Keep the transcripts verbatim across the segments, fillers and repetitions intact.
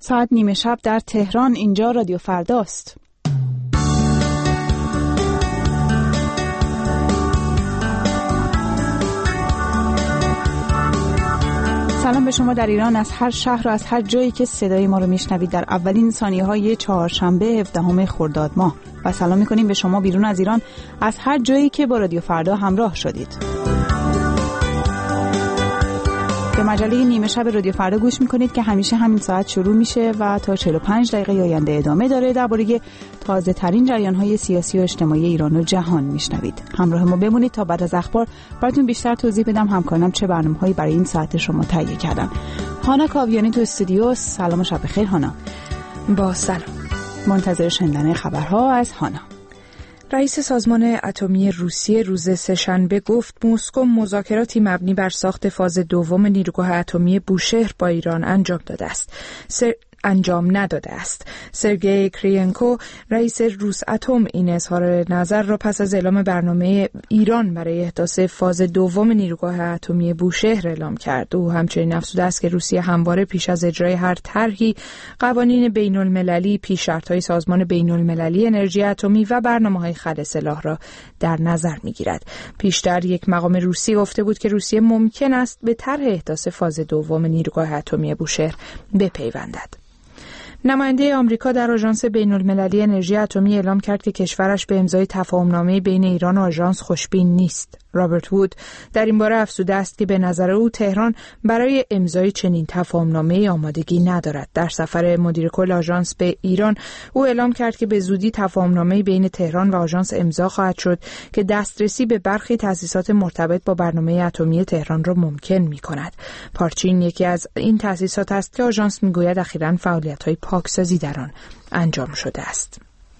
ساعت نیمه شب در تهران. اینجا رادیو فرداست. سلام به شما در ایران، از هر شهر و از هر جایی که صدای ما رو میشنوید در اولین ثانیه‌های چهارشنبه هفدهم خرداد ماه، و سلام می‌کنیم به شما بیرون از ایران از هر جایی که با رادیو فردا همراه شدید. به مجله نیمه شب رادیو فردا گوش میکنید که همیشه همین ساعت شروع میشه و تا چهل و پنج دقیقه آینده ادامه داره. درباره تازه ترین جریان های سیاسی و اجتماعی ایران و جهان میشنوید. همراه ما بمونید تا بعد از اخبار براتون بیشتر توضیح بدم همکارانم چه برنامه‌هایی برای این ساعت شما تهیه کردن. هانا کاویانی تو استودیو. سلام و شب بخیر هانا. با سلام. منتظر شنیدن خبرها از هانا. رئیس سازمان اتمی روسیه روز سه‌شنبه گفت مسکو مذاکراتی مبنی بر ساخت فاز دوم نیروگاه اتمی بوشهر با ایران انجام داده است. سر... انجام نداده است. سرگئی کریینکو رئیس روس اتم این اظهار نظر را پس از اعلام برنامه ایران برای احداث فاز دوم نیروگاه اتمی بوشهر اعلام کرد. او همچنین افزوده است که روسیه همواره پیش از اجرای هر طرحی قوانین بین المللی، پیش‌شرط‌های سازمان بین المللی انرژی اتمی و برنامه‌های خلع سلاح را در نظر می‌گیرد. پیشتر یک مقام روسی گفته بود که روسیه ممکن است به طرح احداث فاز دوم نیروگاه اتمی بوشهر بپیوندد. نماینده آمریکا در آژانس بین‌المللی انرژی اتمی اعلام کرد که کشورش به امضای تفاهمنامه بین ایران و آژانس خوشبین نیست. رابرت وود در این باره افزوده است که به نظر او تهران برای امضای چنین تفاهمنامه‌ای آمادگی ندارد. در سفر مدیر کل آژانس به ایران او اعلام کرد که به زودی تفاهمنامه‌ای بین تهران و آژانس امضا خواهد شد که دسترسی به برخی تأسیسات مرتبط با برنامه اتمی تهران را ممکن می‌کند. پارچین یکی از این تأسیسات است که آژانس می‌گوید اخیراً فعالیت‌های پاکسازی در آن انجام شده است.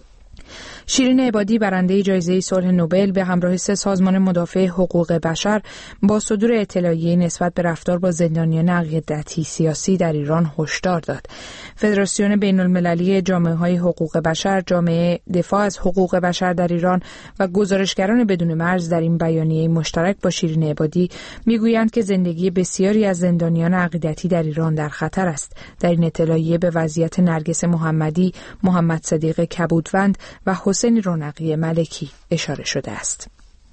شیرین عبادی برنده جایزه صلح نوبل به همراه سه سازمان مدافع حقوق بشر با صدور اطلاعیه نسبت به رفتار با زندانیان عقیدتی سیاسی در ایران هشدار داد. فدراسیون بین‌المللی جامعه‌های حقوق بشر، جامعه دفاع از حقوق بشر در ایران و گزارشگران بدون مرز در این بیانیه مشترک با شیرین عبادی میگویند که زندگی بسیاری از زندانیان عقیدتی در ایران در خطر است. در این اطلاعیه به وضعیت نرگس محمدی، محمد صدیق کبودوند و حسین رونقی ملکی اشاره شده است.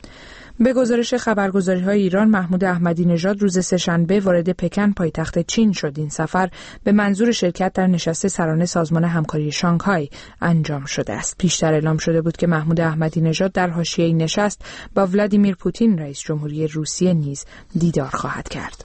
به گزارش خبرگزاری‌های ایران، محمود احمدی نژاد روز سه‌شنبه وارد پکن پایتخت چین شد. این سفر به منظور شرکت در نشست سرانه سازمان همکاری شانگهای انجام شده است. پیشتر اعلام شده بود که محمود احمدی نژاد در حاشیه این نشست با ولادیمیر پوتین رئیس جمهوری روسیه نیز دیدار خواهد کرد.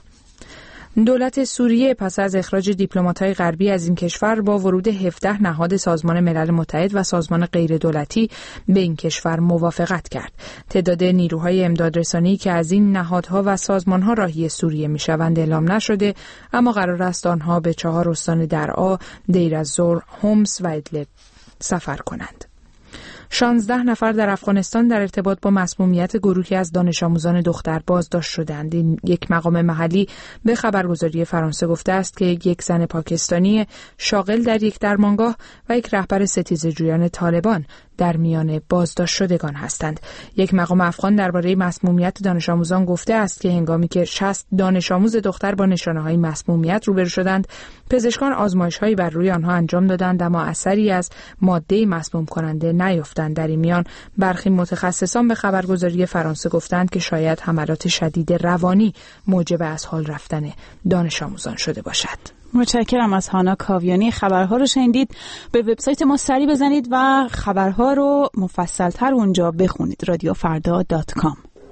دولت سوریه پس از اخراج دیپلمات‌های غربی از این کشور با ورود هفده نهاد سازمان ملل متحد و سازمان غیردولتی به این کشور موافقت کرد. تعداد نیروهای امدادرسانی که از این نهادها و سازمان‌ها راهی سوریه می‌شوند اعلام نشده، اما قرار است آنها به چهار استان درعا، دیر الزور، حمص و ادلب سفر کنند. شانزده نفر در افغانستان در ارتباط با مسمومیت گروهی از دانش آموزان دختر بازداشت شدند. این یک مقام محلی به خبرگزاری فرانسه گفته است که یک زن پاکستانی شاغل در یک درمانگاه و یک رهبر ستیزه‌جویان طالبان در میان بازداشت شدگان هستند. یک مقام افغان درباره مسمومیت دانش آموزان گفته است که هنگامی که شصت دانش آموز دختر با نشانه‌های مسمومیت روبرو شدند، پزشکان آزمایش‌هایی بر روی آنها انجام دادند اما اثری از ماده مسموم کننده نیافتند. در این میان برخی متخصصان به خبرگزاری فرانسه گفتند که شاید حملات شدید روانی موجب از حال رفتن دانش آموزان شده باشد. متشکرم از هانا کاویانی. خبرها رو شنیدید. به وبسایت ما سری بزنید و خبرها رو مفصل‌تر اونجا بخونید. رادیو فردا دات کام.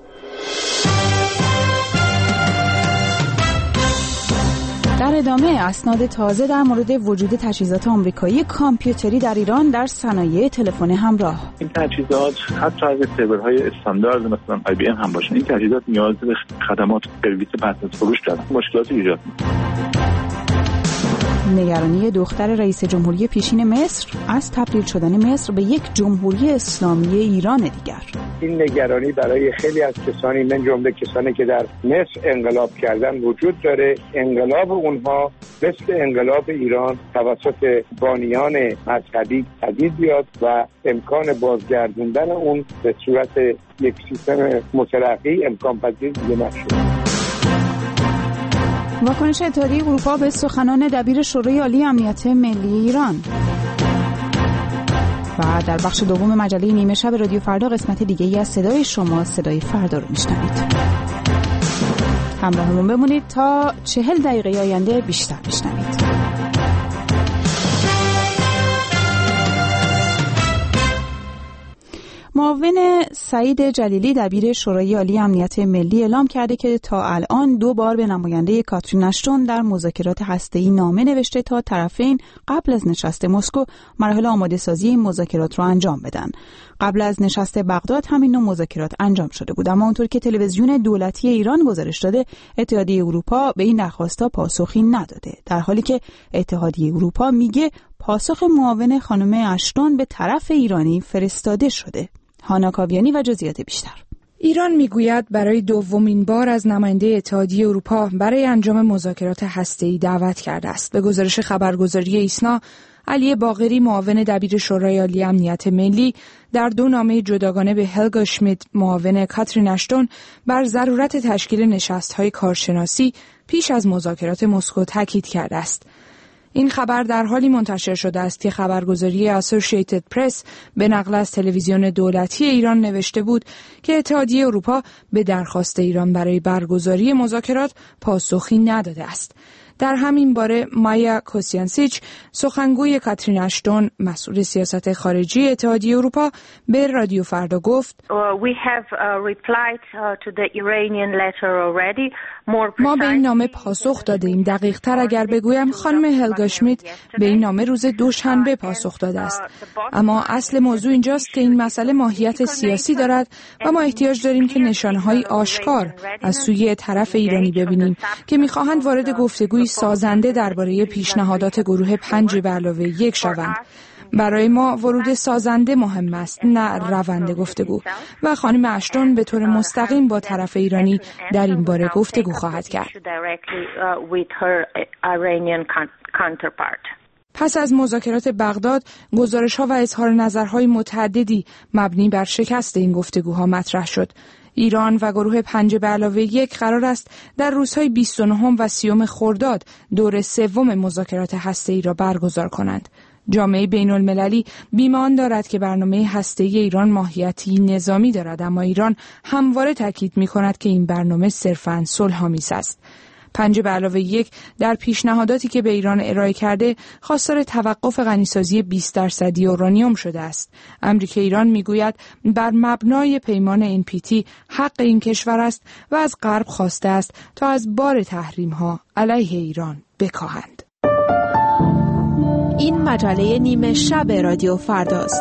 در ادامه اسناد تازه در مورد وجود تجهیزات آمریکایی کامپیوتری در ایران در صنایع تلفن همراه. این تجهیزات حتی اگه سرورهای استاندارد مثلا آی بی ام هم باشن، این تجهیزات نیاز به خدمات سرویس پس از فروش دارن، مشکلات ایجاد می‌کنه. نگرانی دختر رئیس جمهوری پیشین مصر از تبدیل شدن مصر به یک جمهوری اسلامی ایران دیگر. این نگرانی برای خیلی از کسانی من جمله کسانی که در مصر انقلاب کردن وجود داره. انقلاب اونها مثل انقلاب ایران توسط بانیان مذهبی پدید بیاد و امکان بازگردوندن اون به صورت یک سیستم مترقی امکان پذیر دیگه نشه. واکنش اتحادیه اروپا به سخنان دبیر شورای عالی امنیت ملی ایران. و در بخش دوم مجله نیمه شب رادیو فردا قسمت دیگه‌ای از صدای شما، صدای فردا رو میشنوید. همراهمون بمونید تا چهل دقیقه آینده بیشتر میشنوید. معاون سعید جلیلی دبیر شورای عالی امنیت ملی اعلام کرده که تا الان دو بار به نماینده کاترین اشتون در مذاکرات هسته‌ای نامه نوشته تا طرفین قبل از نشست مسکو مراحل آماده سازی این مذاکرات را انجام بدن. قبل از نشست بغداد همین نوع مذاکرات انجام شده بود، اما اونطور که تلویزیون دولتی ایران گزارش داده اتحادیه اروپا به این درخواست‌ها پاسخی نداده، در حالی که اتحادیه اروپا میگه پاسخ معاون خانم اشتون به طرف ایرانی فرستاده شده. هانا کاویانی و جزئیات بیشتر. ایران میگوید برای دومین بار از نماینده اتحادیه اروپا برای انجام مذاکرات هسته‌ای دعوت کرده است. به گزارش خبرگزاری ایسنا، علی باقری معاون دبیر شورای عالی امنیت ملی در دو نامه جداگانه به هلگا شمیت معاون کاترین اشتون بر ضرورت تشکیل نشست‌های کارشناسی پیش از مذاکرات مسکو تاکید کرده است. این خبر در حالی منتشر شده است که خبرگزاری اسوسییتد پرس به نقل از تلویزیون دولتی ایران نوشته بود که اتحادیه اروپا به درخواست ایران برای برگزاری مذاکرات پاسخی نداده است. در همین باره مایا کوسیانسیچ، سخنگوی کاترین اشتون مسئول سیاست خارجی اتحادیه اروپا، به رادیو فردا گفت ما به این نامه پاسخ داده ایم. دقیق تر اگر بگویم خانم هلگا شمیت به این نامه روز دوشنبه پاسخ داده است. اما اصل موضوع اینجاست که این مسئله ماهیت سیاسی دارد و ما احتیاج داریم که نشانه‌های آشکار از سوی طرف ایرانی ببینیم که می‌خواهند وارد گفتگوی سازنده درباره پیشنهادات گروه پنج به علاوه یک شوند. برای ما ورود سازنده مهم است، نه روند گفتگو، و خانم اشتون به طور مستقیم با طرف ایرانی در این باره گفتگو خواهد کرد. پس از مذاکرات بغداد، گزارش‌ها و اظهار نظرهای متعددی مبنی بر شکست این گفتگوها مطرح شد. ایران و گروه پنج به علاوه یک قرار است در روزهای بیست و نه و سی خرداد دور سوم مذاکرات هسته‌ای را برگزار کنند. جامعه بین المللی بیمان دارد که برنامه هسته‌ای ایران ماهیتی نظامی دارد، اما ایران همواره تاکید می‌کند که این برنامه صرفاً صلح‌آمیز است. پنج به علاوه یک در پیشنهاداتی که به ایران ارائه کرده خواستار توقف غنیسازی بیست درصدی اورانیوم شده است. امری که ایران میگوید بر مبنای پیمان ان پی تی حق این کشور است و از غرب خواسته است تا از بار تحریم‌ها علیه ایران بکاهند. این مجله نیمه شب رادیو فرداست.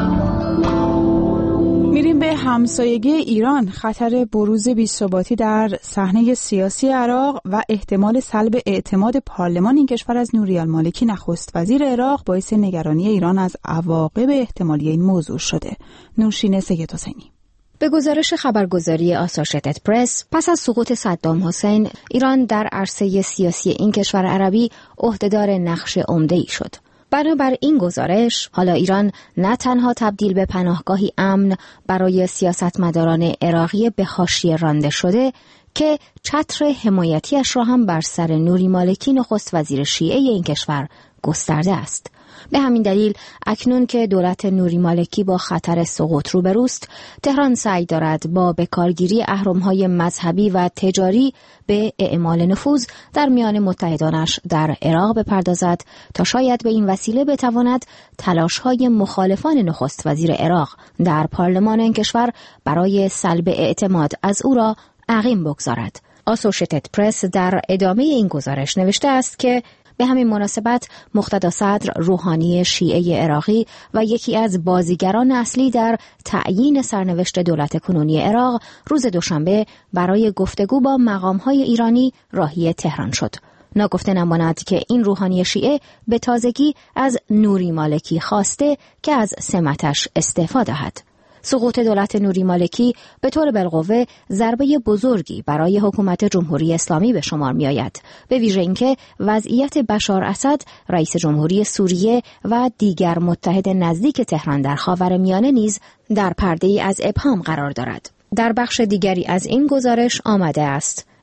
میریم به همسایگی ایران. خطر بروز بی‌ثباتی در صحنه سیاسی عراق و احتمال سلب اعتماد پارلمان این کشور از نوری المالکی نخست وزیر عراق باعث نگرانی ایران از عواقب احتمالی این موضوع شده. نوشین سید حسینی. به گزارش خبرگزاری آسوشیتد پرس، پس از سقوط صدام حسین، ایران در عرصه سیاسی این کشور عربی عهدهدار نقش عمده‌ای شد. بنابر این گزارش، حالا ایران نه تنها تبدیل به پناهگاهی امن برای سیاستمداران عراقی به حاشیه رانده شده، که چتر حمایتیش را هم بر سر نوری مالکی نخست وزیر شیعه این کشور گسترده است. به همین دلیل اکنون که دولت نوری مالکی با خطر سقوط روبروست، تهران سعی دارد با بکارگیری اهرم‌های مذهبی و تجاری به اعمال نفوذ در میان متحدانش در عراق بپردازد تا شاید به این وسیله بتواند تلاش‌های مخالفان نخست وزیر عراق در پارلمان این کشور برای سلب اعتماد از او را عقیم بگذارد. آسوشیتد پرس در ادامه این گزارش نوشته است که به همین مناسبت مقتدا صدر روحانی شیعه عراقی و یکی از بازیگران اصلی در تعیین سرنوشت دولت کنونی عراق روز دوشنبه برای گفتگو با مقام‌های ایرانی راهی تهران شد. ناگفته نماند که این روحانی شیعه به تازگی از نوری مالکی خواسته که از سمتش استعفا دهد. سقوط دولت نوری مالکی به طور بالقوه ضربه بزرگی برای حکومت جمهوری اسلامی به شمار می آید، به ویژه اینکه وضعیت بشار اسد رئیس جمهوری سوریه و دیگر متحد نزدیک تهران در خاورمیانه نیز در پرده‌ای از ابهام قرار دارد. در بخش دیگری از این گزارش آمده است: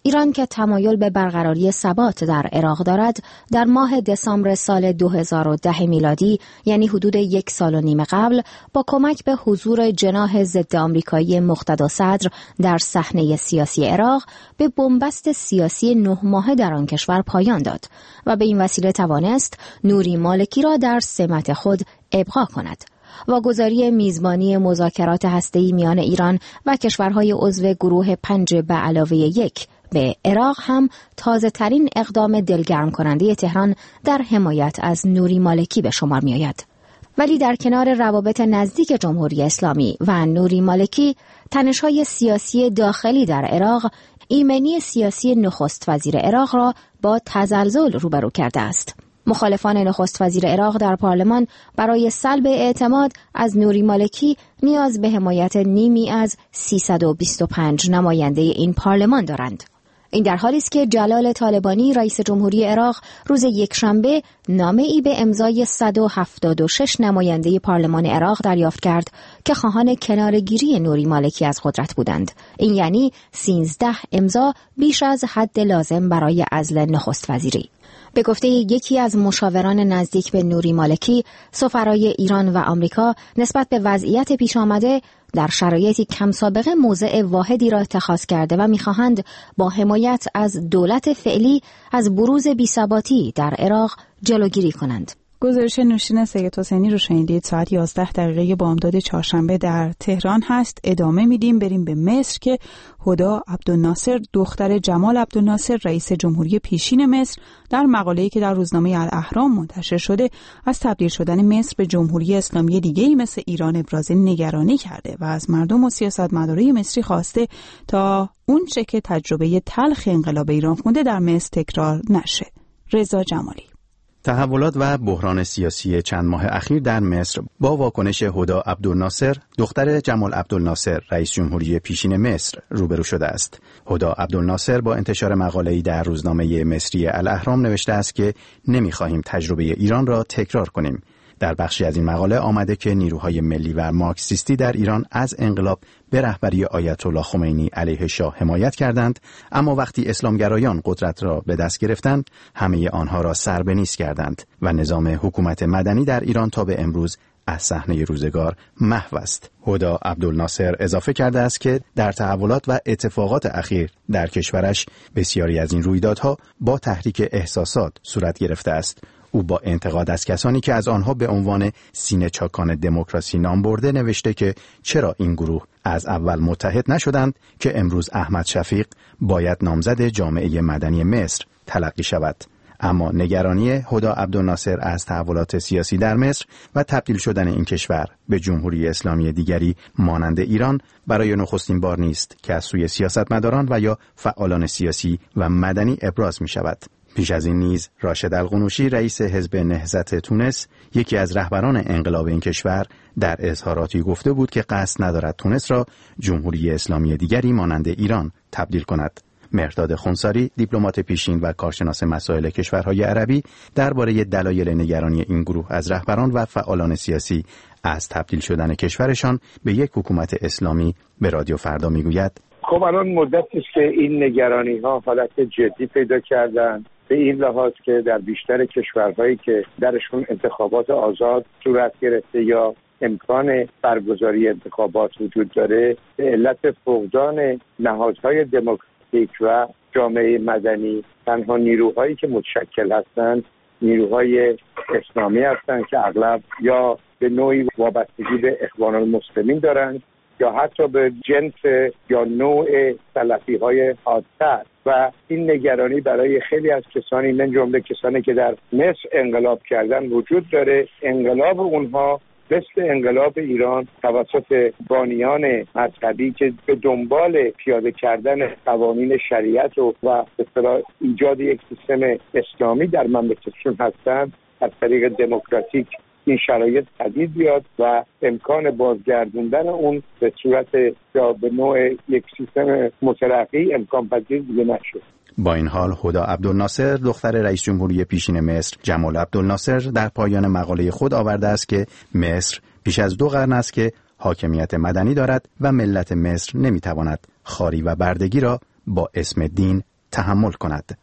ایران که تمایل به برقراری ثبات در عراق دارد، در ماه دسامبر سال دو هزار و ده میلادی، یعنی حدود یک سال و نیم قبل، با کمک به حضور جناح ضد آمریکایی مقتدا صدر در صحنه سیاسی عراق، به بنبست سیاسی نه ماهه در آن کشور پایان داد و به این وسیله توانست نوری مالکی را در سمت خود ابقا کند. واگذاری میزبانی مذاکرات هسته‌ای میان ایران و کشورهای عضو گروه پنج به علاوه یک به عراق هم تازه ترین اقدام دلگرم کننده تهران در حمایت از نوری مالکی به شمار می آید. ولی در کنار روابط نزدیک جمهوری اسلامی و نوری مالکی، تنش‌های سیاسی داخلی در عراق ایمنی سیاسی نخست وزیر عراق را با تزلزل روبرو کرده است. مخالفان نخست وزیر عراق در پارلمان برای سلب اعتماد از نوری مالکی نیاز به حمایت نیمی از سیصد و بیست و پنج نماینده این پارلمان دارند. این در حالی است که جلال طالبانی رئیس جمهوری عراق روز یکشنبه نامه‌ای به امضای صد و هفتاد و شش نماینده پارلمان عراق دریافت کرد که خواهان کناره‌گیری نوری مالکی از قدرت بودند. این یعنی سیزده امضا بیش از حد لازم برای عزل نخست وزیری. به گفته یکی از مشاوران نزدیک به نوری مالکی، سفرای ایران و آمریکا نسبت به وضعیت پیش آمده در شرایطی کم سابقه موضع واحدی را اتخاذ کرده و می‌خواهند با حمایت از دولت فعلی از بروز بی‌ثباتی در عراق جلوگیری کنند. گزارش نوشین سید حسینی رو شنیدید. ساعت یازده دقیقه بامداد چهارشنبه در تهران هست. ادامه میدیم، بریم به مصر که هدی عبدالناصر دختر جمال عبدالناصر رئیس جمهوری پیشین مصر در مقاله‌ای که در روزنامه الاهرام منتشر شده از تبدیل شدن مصر به جمهوری اسلامی دیگه‌ای مثل ایران ابراز نگرانی کرده و از مردم و سیاستمدارای مصری خواسته تا اون چه که تجربه تلخ انقلاب ایران خونده در مصر تکرار نشه. رضا جمالی. تحولات و بحران سیاسی چند ماه اخیر در مصر با واکنش هدی عبدالناصر دختر جمال عبدالناصر رئیس جمهوری پیشین مصر روبرو شده است. هدی عبدالناصر با انتشار مقاله‌ای در روزنامه مصری الاهرام نوشته است که نمی‌خواهیم تجربه ایران را تکرار کنیم. در بخشی از این مقاله آمده که نیروهای ملی و مارکسیستی در ایران از انقلاب به رهبری آیت الله خمینی علیه شاه حمایت کردند، اما وقتی اسلامگرایان قدرت را به دست گرفتند همه آنها را سر به نیست کردند و نظام حکومت مدنی در ایران تا به امروز از صحنه روزگار محو است. هدی عبدالناصر اضافه کرده است که در تحولات و اتفاقات اخیر در کشورش بسیاری از این رویدادها با تحریک احساسات صورت گرفته است. او با انتقاد از کسانی که از آنها به عنوان سینه چاکان دموکراسی نام برده نوشته که چرا این گروه از اول متحد نشدند که امروز احمد شفیق باید نامزد جامعه مدنی مصر تلقی شود. اما نگرانی هدی عبدالناصر از تحولات سیاسی در مصر و تبدیل شدن این کشور به جمهوری اسلامی دیگری مانند ایران برای نخستین بار نیست که از سوی سیاستمداران و یا فعالان سیاسی و مدنی ابراز می شود. پیش از این نیز راشد القنوشی رئیس حزب نهضت تونس، یکی از رهبران انقلاب این کشور، در اظهاراتی گفته بود که قصد ندارد تونس را جمهوری اسلامی دیگری مانند ایران تبدیل کند. مهرداد خونساری، دیپلمات پیشین و کارشناس مسائل کشورهای عربی، درباره دلایل نگرانی این گروه از رهبران و فعالان سیاسی از تبدیل شدن کشورشان به یک حکومت اسلامی به رادیو فردا میگوید: خب الان مدتی است که این نگرانی ها حالت جدی پیدا کردن، به این لحاظ که در بیشتر کشورهایی که درشون انتخابات آزاد صورت گرفته یا امکان برگزاری انتخابات وجود داره، به علت فقدان نهادهای دموکراتیک و جامعه مدنی تنها نیروهایی که متشکل هستند نیروهای اسلامی هستند که اغلب یا به نوعی وابستگی به اخوان المسلمین دارند یا حتی به جنس یا نوع سلفی های حادثه و این نگرانی برای خیلی از کسانی من جمله کسانی که در مصر انقلاب کردن وجود داره. انقلاب اونها مثل انقلاب ایران توسط بانیان مذهبی که به دنبال پیاده کردن قوانین شریعت و و به اصطلاح ایجاد یک سیستم اسلامی در مملکتشون هستند، از طریق دموکراتیک این شرایط پدید بیاد و امکان بازگردوندن اون به صورت یا به نوع یک سیستم مترقی امکان پذیر دیگه نشه. با این حال هدی عبدالناصر دختر رئیس جمهوری پیشین مصر جمال عبدالناصر در پایان مقاله خود آورده است که مصر پیش از دو قرن است که حاکمیت مدنی دارد و ملت مصر نمیتواند خواری و بردگی را با اسم دین تحمل کند.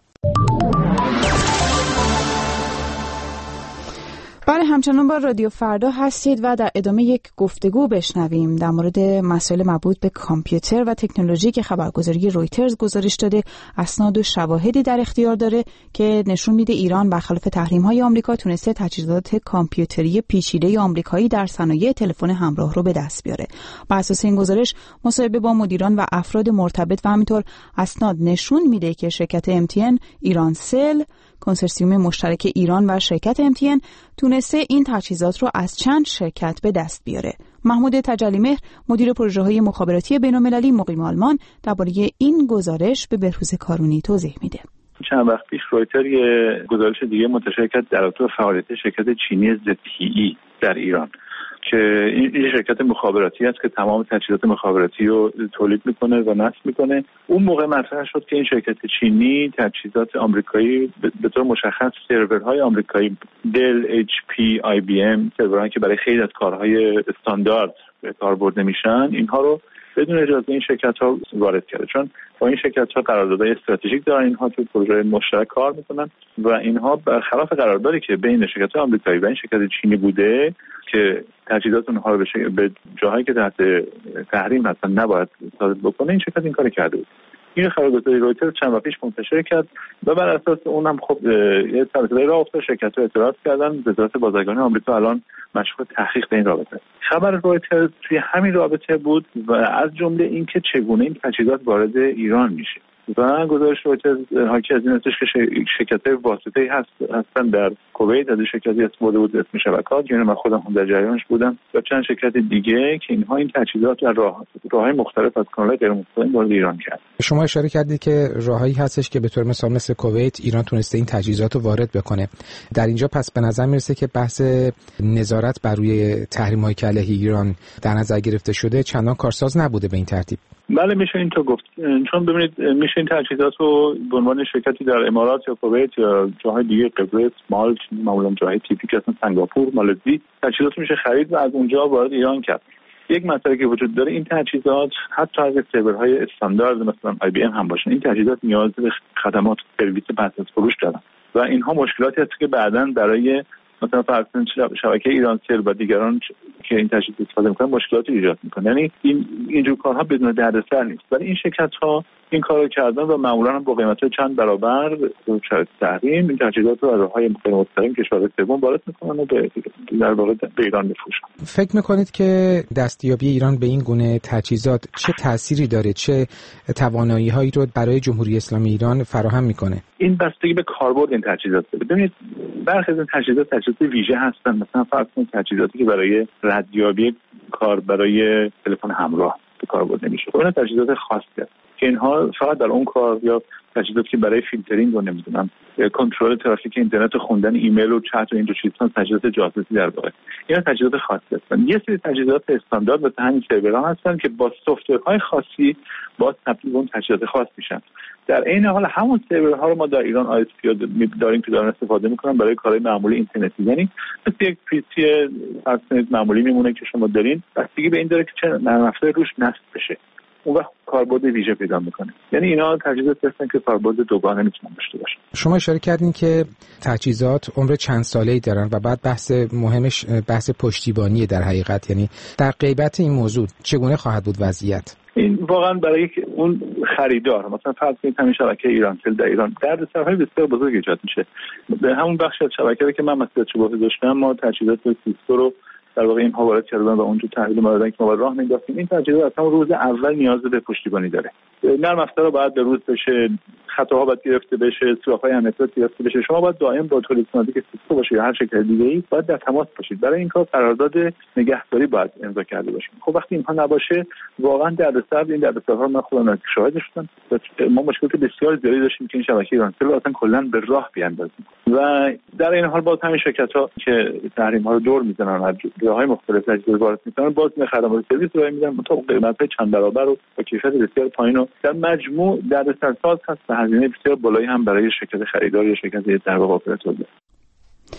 بله، همچنان با رادیو فردا هستید و در ادامه یک گفتگو بشنویم در مورد مسائل مربوط به کامپیوتر و تکنولوژی که خبرگزاری رویترز گزارش داده اسناد و شواهدی در اختیار داره که نشون میده ایران برخلاف تحریم‌های آمریکا تونسته تجهیزات کامپیوتری پیچیده آمریکایی در صنایع تلفن همراه رو به دست بیاره. بر اساس این گزارش مصاحبه با مدیران و افراد مرتبط و همینطور اسناد نشون میده که شرکت ام تی ان ایرانسل، کنسورسیوم مشترک ایران و شرکت ام تی ان تونسته این تجهیزات رو از چند شرکت به دست بیاره. محمود تجلیمهر، مدیر پروژه‌های مخابراتی بین‌المللی مقیم آلمان، درباره این گزارش به بهروز کارونی توضیح میده. چند وقت پیش رویتر یه گزارش دیگه منتشر کرد در رابطه با فعالیت شرکت چینی زد تی ای در ایران که این شرکت مخابراتی است که تمام تجهیزات مخابراتی رو تولید میکنه و نصب میکنه. اون موقع مطرح شد که این شرکت چینی تجهیزات آمریکایی به طور مشخص سرورهای آمریکایی دل، اچ پی، آی بی ام، سرورهایی که برای خیلی از کارهای استاندارد به کار برده میشن، اینها رو بدون اجازه این شرکت‌ها وارد کرده، چون با این شرکت‌ها قراردادهای استراتژیک دارن، اینها تو پروژه مشترک کار میکنن و اینها برخلاف قراردادی که بین شرکت آمریکایی و این شرکت چینی بوده که تجهیزات اونها رو به جاهایی که تحت تحریم هستن نباید صادر بکنه، این شرکت این کارو کرده بود. این خبرگزاری رویترز چند وقت پیش منتشر کرد و بر اساس اونم خب یه سلسله راه افتاد، شرکت‌ها اعتراض کردن، وزارت بازرگانی آمریکا الان مشغول تحقیق به این رابطه. خبر رویترز توی همین رابطه بود و از جمله اینکه چگونه این تجهیزات وارد ایران میشه و گزارش رویترز حاکی از این هستش که شرکت‌های واسطه‌ای هست هستن در کویت، از شرکتی استفاده بود اسم شبکات، یعنی من خودم هم در جریانش بودم و چند شرکت دیگه که اینها این تجهیزات در راه راه‌های مختلف از کانال‌های غیر مستقیم وارد ایران کرد. شما اشاره کردید که راههایی هستش که به طور مثال مثل کویت ایران تونسته این تجهیزات رو وارد بکنه. در اینجا پس به نظر میرسه که بحث نظارت بر روی تحریم‌های که علیه ایران در نظر گرفته شده چندان کارساز نبوده به این ترتیب. بله میشه اینطور گفت، چون ببینید میشه این تجهیزات رو به عنوان شرکتی در امارات یا کویت یا جاهای دیگه، قبرس، مالت، معمولا جاهای تیپیک هستن، سنگاپور، مالزی، تجهیزات میشه خرید و از اونجا وارد ایران کرد. یک مسئله که وجود داره، این تجهیزات حتی از سرورهای استاندارد مثلا آی بی ام هم باشن، این تجهیزات نیاز به خدمات سرویس پس از فروش دارن و اینها مشکلاتی هست که بعداً برای مثلا فرض شبکه ایرانسل و دیگران که این تجهیزات استفاده میکنن مشکلات ایجاد میکنه. یعنی این اینجور کارها بدون دردسر نیست، ولی این شرکت‌ها این کارو کردن و معمولا با قیمت‌های چند برابر شرط تحریم این تجهیزات رو از راه‌های مستقیم کشور سوم وارد میکنن و به در واقع به ایران میفروشن. فکر میکنید که دستیابی ایران به این گونه تجهیزات چه تأثیری داره، چه توانایی‌هایی رو برای جمهوری اسلامی ایران فراهم میکنه؟ این بستگی به کاربرد این تجهیزات داره. ببینید برخی از این تجهیزات تجهیزات ویژه هستن، مثلا فرض کنید تجهیزاتی که برای ردیابی کار برای تلفن همراه به کار برده نمیشه. اون تجهیزات خاصی هست که اینها فقط در اون کار، یا تجهیزاتی که برای فیلترینگ رو نمیدونم کنترل ترافیک اینترنت و خوندن ایمیل و چت و این دو چیزا تجهیزات جاسوسی در واقع اینا تجهیزات خاصی هستن. یه سری تجهیزات استاندارد مثل همین سرورها هستن که با سافت‌ورهای خاصی با تبدیل به اون تجهیزات خاص میشن. در عین حال همون سرورها رو ما در ایران آی اس پی داریم که دارن استفاده میکنن برای کارهای معمولی اینترنتی، یعنی مثل یک پی سی اصلا معمولی میمونه که شما دارین، بستگی به این داره که چه نرم افزار روش نصب بشه، اون وقت کاربرد ویژه پیدا میکنه. یعنی اینا تجهیزات هستن که کاربرد دوگانه میتونن داشته باشن. شما اشاره کردین که تجهیزات عمر چند ساله‌ای دارن و بعد بحث مهمش بحث پشتیبانی در حقیقت، یعنی در غیبت این موضوع چگونه خواهد بود وضعیت؟ این واقعا برای اون خریدار، مثلا فرض کنید همین شبکه ایرانسل در ایران دردسرهای بسیار بزرگ ایجاد میشه. به همون بخش از شبکه‌ای که من مسئولیت شبکه داشتم، ما تجهیزات سیسکو رو در واقع این وارد کردن و اونجا تحویل ما دادن که ما راه مینداختیم. این تجهیزات اصلا روز اول نیاز به پشتیبانی داره. نرم افزار رو باید به روز بشه، خطاها باید گرفته بشه، سوراخ‌های امنیتی گرفته بشه. شما باید دائم با تولید کننده که سیسکو باشه یا هر شرکت دیگه‌ای باید در تماس باشید. برای این کار قرارداد نگهداری باید امضا کرده باشید. خب وقتی اینها نباشه واقعا دردسر، این دردسرها من خودم شاهد شدم. ما مشکلات بسیار زیادی داشتیم که این شبکه ایرانسل رو اصلا کلا به راه بیاندازیم و در این حال باز همین شرکت‌ها که تحریم‌ها رو دور می‌زنن، راه‌های مختلف تجهیزات وارد می‌کنن، باز این خدمات سرویس رو میدن تا قیمت‌های چند برابر و با کیفیت بسیار پایین و در مجموع دردسرساز هست و هزینه بسیار بالایی هم برای شرکت خریدار یا شرکت در واقع اپراتور.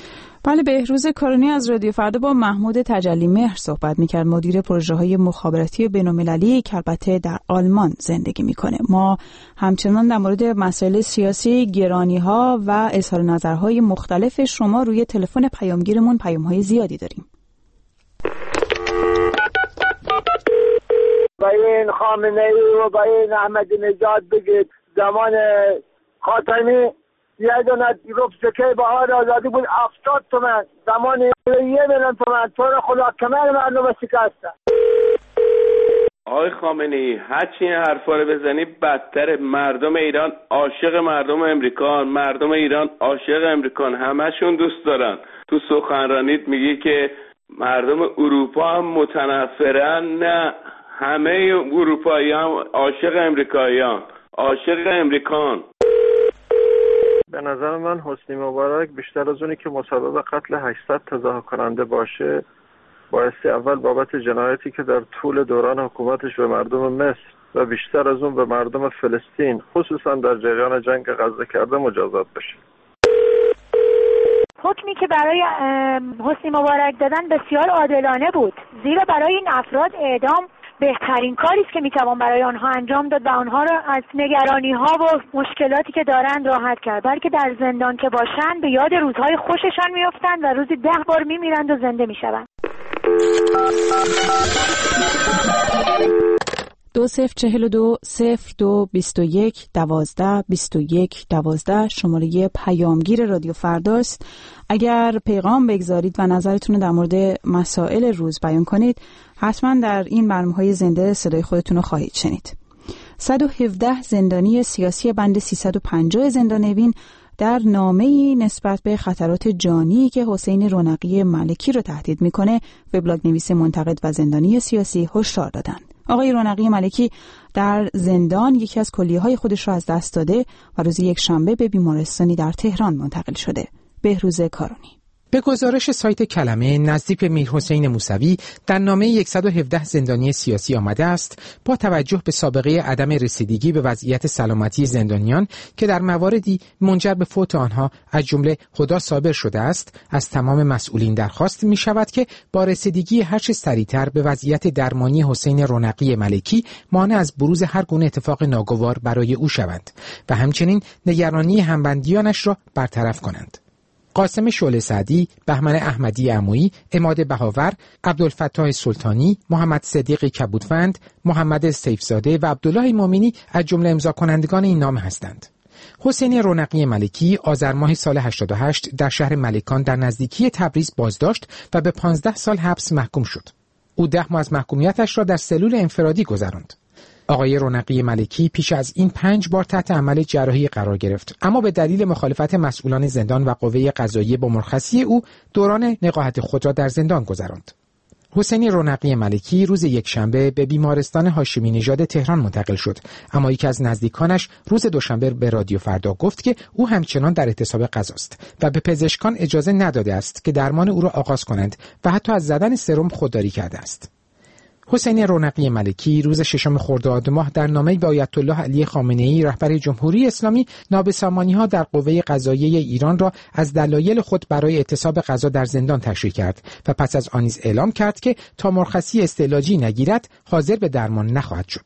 بله، بهروز کارونی از رادیو فردا با محمود تجلی مهر صحبت میکرد، مدیر پروژه های مخابراتی بین‌المللی که البته در آلمان زندگی میکنه. ما همچنان در مورد مسائل سیاسی، گرانی ها و اظهار نظرهای مختلف شما روی تلفن پیامگیرمون پیام های زیادی داریم. با این خامنه ای و با این احمدی نژاد بگید زمان خاتمی یه دونه رفسکه بهار آزادی بود هفتاد تومن، زمان یه میلیون تومن. تو رو خدا کمر مردم شکستن. آقای خامنه‌ای هرچی این حرفا رو بزنی بدتر. مردم ایران عاشق مردم امریکان، مردم ایران عاشق امریکان، همشون دوست دارن. تو سخنرانیت میگی که مردم اروپا هم متنفرن. نه، همه اروپایی هم عاشق امریکاییان، عاشق امریکان. به نظر من حسنی مبارک بیشتر از اونی که مسبب قتل هشتصد تظاهر کننده باشه، بایستی اول بابت جنایتی که در طول دوران حکومتش به مردم مصر و بیشتر از اون به مردم فلسطین خصوصا در جریان جنگ غزه کرده مجازات بشه. حکمی که برای حسنی مبارک دادن بسیار عادلانه بود، زیرا برای این افراد اعدام بهترین کاری است که میتوان برای آنها انجام داد و آنها را از نگرانی ها و مشکلاتی که دارند راحت کرد. بلکه در زندان که باشند به یاد روزهای خوششان میافتند و روزی ده بار میمیرند و زنده میشوند. دو صفر چهل و دو صفر دو بیست و یک دوازده بیست و یک دوازده شماره پیامگیر رادیو فرداست. اگر پیغام بگذارید و نظرتون رو در مورد مسائل روز بیان کنید، حتما در این برنامه‌های زنده صدای خودتون رو خواهید شنید. صد و هفده زندانی سیاسی بند سیصد و پنجاه زندان اوین در نامه‌ای نسبت به خطرات جانی که حسین رونقی ملکی رو تهدید میکنه، وبلاگ نویس منتقد و زندانی سیاسی هشدار دادند. آقای رونقی ملکی در زندان یکی از کلیه‌های خودش را از دست داده و روز یک شنبه به بیمارستانی در تهران منتقل شده. بهروز کارونی. به گزارش سایت کلمه، نزدیک به میرحسین موسوی در نامه صد و هفده زندانی سیاسی آمده است با توجه به سابقه عدم رسیدگی به وضعیت سلامتی زندانیان که در مواردی منجر به فوت آنها از جمله خدا صابر شده است، از تمام مسئولین درخواست می شود که با رسیدگی هر چه سریعتر به وضعیت درمانی حسین رونقی ملکی مانع از بروز هر گونه اتفاق ناگوار برای او شوند و همچنین نگرانی همبندیانش را برطرف کنند. قاسم شعله سعدی، بهمن احمدی عمویی، عماد بهاور، عبدالفتاح سلطانی، محمد صدیق کبودفند، محمد سیفزاده و عبدالله مومنی از جمله امضا کنندگان این نامه هستند. حسین رونقی ملکی آذر ماه سال هشتاد و هشت در شهر ملکان در نزدیکی تبریز بازداشت و به پانزده سال حبس محکوم شد. او ده ماه از محکومیتش را در سلول انفرادی گذراند. آقای رونقی ملکی پیش از این پنج بار تحت عمل جراحی قرار گرفت، اما به دلیل مخالفت مسئولان زندان و قوه قضاییه با مرخصی او دوران نقاهت خود را در زندان گذراند. حسین رونقی ملکی روز یکشنبه به بیمارستان هاشمی نژاد تهران منتقل شد، اما یکی از نزدیکانش روز دوشنبه به رادیو فردا گفت که او همچنان در اعتصاب غذاست و به پزشکان اجازه نداده است که درمان او را آغاز کنند و حتی از زدن سرم خودداری کرده است. حسین رونقی ملکی روز ششم خرداد ماه در نامه‌ای به آیت الله علی خامنه‌ای رهبر جمهوری اسلامی نابسامانی‌ها در قوه قضاییه ایران را از دلایل خود برای اعتصاب غذا در زندان تشریح کرد و پس از آن نیز اعلام کرد که تا مرخصی استعلاجی نگیرد حاضر به درمان نخواهد شد.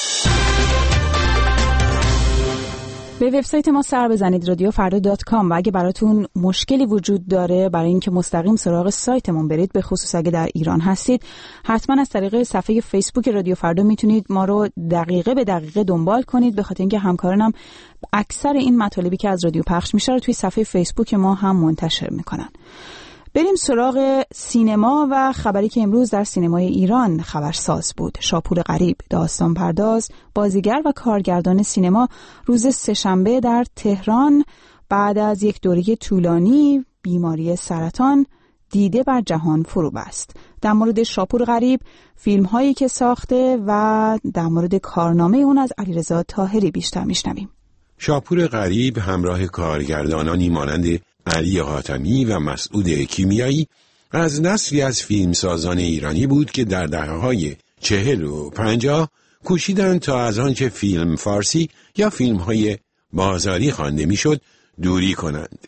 به وبسایت ما سر بزنید رادیو فردا دات کام و اگه براتون مشکلی وجود داره برای اینکه مستقیم سراغ سایتمون برید، به خصوص اگه در ایران هستید، حتما از طریق صفحه فیسبوک رادیو فردا میتونید ما رو دقیقه به دقیقه دنبال کنید، به خاطر اینکه همکارانم اکثر این مطالبی که از رادیو پخش میشه رو توی صفحه فیسبوک ما هم منتشر میکنن. بریم سراغ سینما و خبری که امروز در سینمای ایران خبرساز بود. شاپور غریب، داستان پرداز، بازیگر و کارگردان سینما، روز سه‌شنبه در تهران بعد از یک دوره طولانی بیماری سرطان دیده بر جهان فرو بست. در مورد شاپور غریب، فیلم هایی که ساخته و در مورد کارنامه اون از علیرضا طاهری بیشتر میشنویم. شاپور غریب همراه کارگردانانی مانند علی حاتمی و مسعود کیمیایی از نسلی از فیلمسازان ایرانی بود که در دهه‌های چهل و پنجاه کوشیدند تا از آنچه فیلم فارسی یا فیلم‌های بازاری خوانده میشد دوری کنند.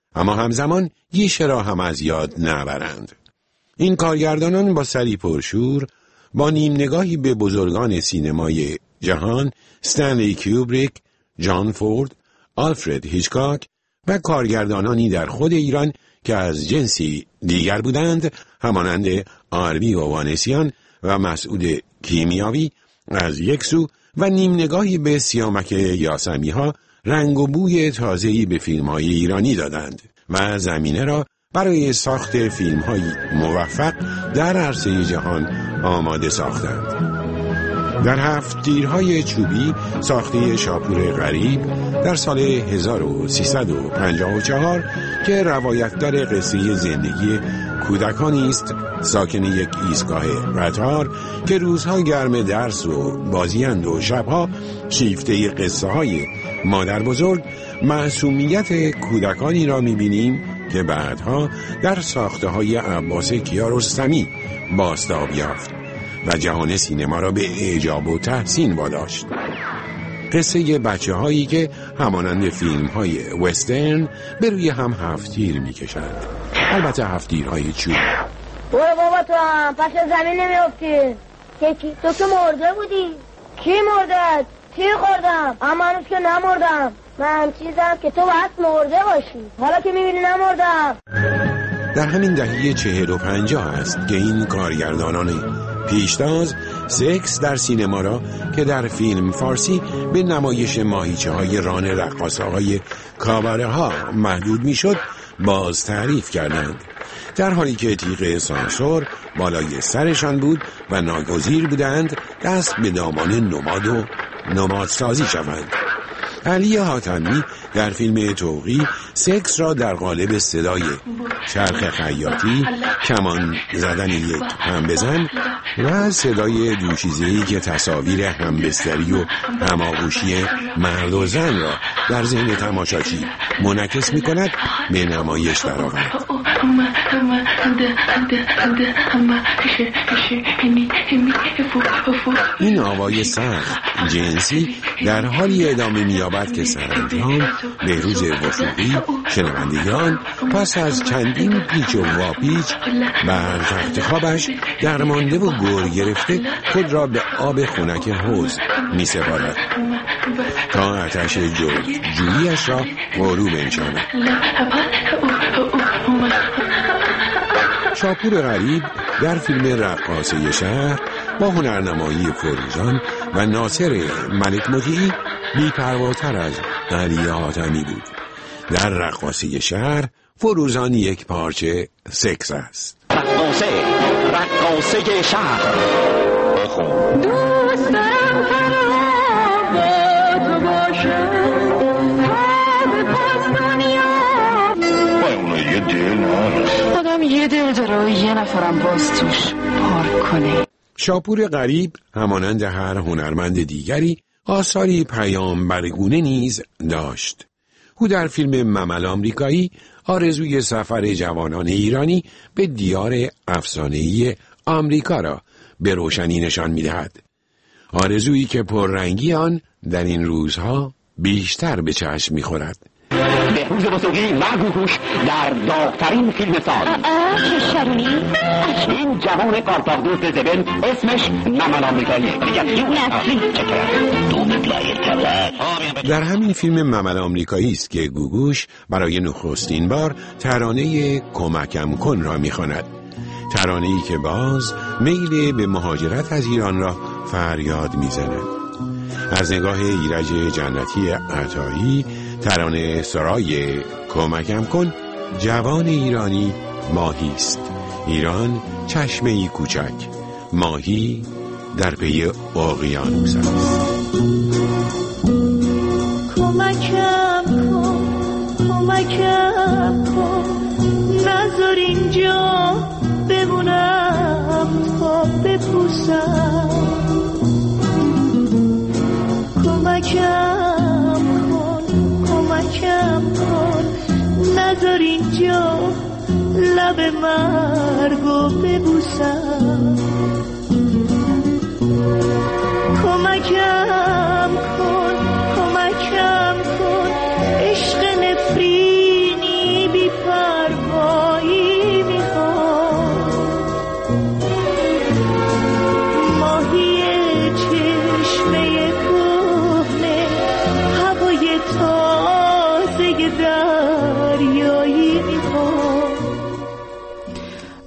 اما همزمان یه را هم از یاد نبرند. این کارگردانان با سری پرشور، با نیم نگاهی به بزرگان سینمای جهان، استنلی کیوبریک، جان فورد، آلفرد هیچکاک و کارگردانانی در خود ایران که از جنسی دیگر بودند، همانند آربی اوانسیان و مسعود کیمیاوی از یک سو و نیم نگاهی به سیامک یاسمی ها رنگ و بوی تازه‌ای به فیلم‌های ایرانی دادند و زمینه را برای ساخت فیلم‌های موفق در عرصه جهان آماده ساختند. در هفت تیرهای چوبی ساخته شاپور غریب در سال هزار و سیصد و پنجاه و چهار که روایتگر قصه زندگی کودکانی است ساکن یک ایستگاه قطار که روزها گرم درس و بازیند و شبها شیفته قصه های مادر بزرگ، معصومیت کودکانی را می‌بینیم که بعدها در ساخته های عباس کیارستمی بازتاب یافت و جهان سینما را به اعجاب و تحسین واداشت. قصه بچه هایی که همانند فیلم های وسترن به روی هم هفت تیر می کشند. البته هفت تیرهای چوب. برو بابا تو هم پس زمین نمی افتی. تو که مرده بودی. کی مرده؟ چی خوردم؟ اما هنوز که نمردم. من چیزم که تو باید مرده باشی. حالا که می بینی نمردم. در همین دهه چهل و پنجاه است که این کارگردانان پیشتاز سکس در سینما را که در فیلم فارسی به نمایش ماهیچه های ران رقاصه های کاباره ها محدود می شد باز تعریف کردند، در حالی که تیغ سانسور بالای سرشان بود و ناگزیر بودند دست به دامان نماد و نمادسازی شوند. علی حاتمی در فیلم توقی سکس را در قالب صدای چرخ خیاطی، کمان زدن یک همبزن و صدای دوشیزه‌ای که تصاویر همبستری و هماغوشی مرد و زن را در ذهن تماشاچی منعکس می کند به نمایش درآورد. این آوای سخت جنسی در حالی ادامه می‌یابد که سرانجام بهروز وثوقی شنوندگان پس از چندین پیچ و واپیچ بر تخت خوابش درمانده و گور گرفته خود را به آب خنک حوض می سپارد تا آتش جویی‌اش را غروب انشاند. شاپور غریب در فیلم رقاصه شهر با هنرنمایی فروزان و ناصر ملک مطیعی بی‌پرواتر از علی حاتمی بود. در رقاصه شهر فروزان یک پارچه سکس است. رقاصه رقاصه شهر دوست دارم فرام با تو باشم پس دنیا با اونو یه دل نهارست آدم یه دل داره و یه نفرم باز توش پار کنه. شاپور غریب همانند هر هنرمند دیگری آثاری پیامبرگونه نیز داشت. او در فیلم ممل آمریکایی آرزوی سفر جوانان ایرانی به دیار افسانه‌ای آمریکا را به روشنی نشان می‌دهد. آرزویی که پررنگی آن در این روزها بیشتر به چشم می‌خورد. بهروز وثوقی و گوگوش در داغ‌ترین فیلم سال. چه شرونی؟ این جوان قارتاق دوست زبن اسمش ممل آمریکاییه. در همین فیلم ممل آمریکایی است که گوگوش برای نخستین بار ترانه کمکم کن را می‌خواند. ترانه‌ای که باز میل به مهاجرت از ایران را فریاد می‌زند. از نگاه ایرج جنتی عطایی ترانه سرای کمکم کن جوان ایرانی ماهی است. ایران چشمه‌ای کوچک، ماهی در پی اقیانوس است. کمکم کن کمکم کن نذار اینجا بمونم تا بپوسم. کمکم کن کمکم کن نذار اینجا لب مرگو ببوسم. کمکم کن کمکم کن عشق نفرینی بی